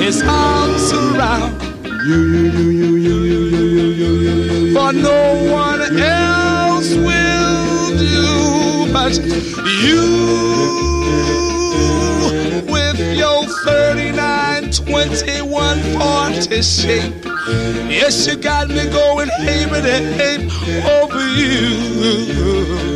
his arms around you, for no one else will do but you. With your 39, 21, 40 shape, yes, you got me going ape and ape over you.